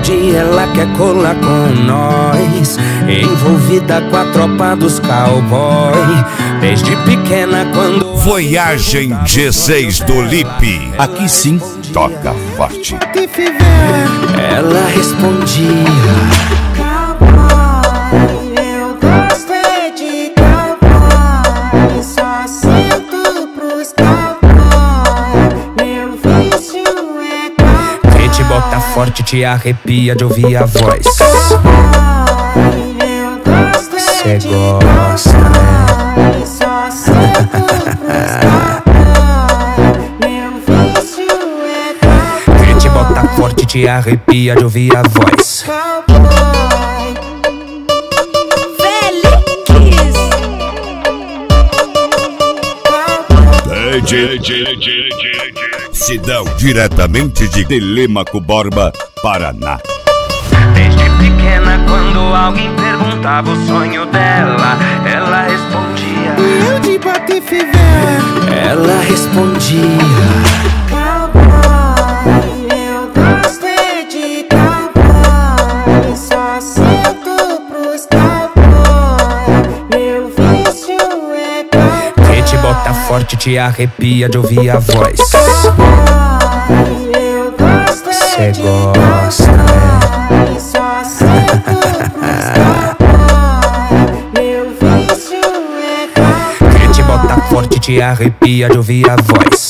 dia ela quer colar com nós, envolvida com a tropa dos cowboy. Desde pequena quando Voyagem G6 do Lipe. Aqui sim toca forte. ela respondia: cowboy, eu gosto é de cowboy, só sinto pros cowboy, meu vício é cowboy. quem te bota forte te arrepia de ouvir a voz. Eu gosto Cê é de gosta, né? cowboy, só sinto pros cowboy, meu vício é cowboy. Quem te bota forte te arrepia de ouvir a voz. Sidão, diretamente de Telêmaco Borba, Paraná. Desde pequena, quando alguém perguntava o sonho dela, ela respondia: Eu de Patife velho. ela respondia: Cowboy, eu gosto é de cowboy, só sinto pros cowboy, meu vício é cowboy. quem te bota forte te arrepia de ouvir a voz. Eu gosto é Cê de gosta, né? cowboy, só sinto pros cowboy, meu vício é cowboy. Quem te bota forte te arrepia de ouvir a voz.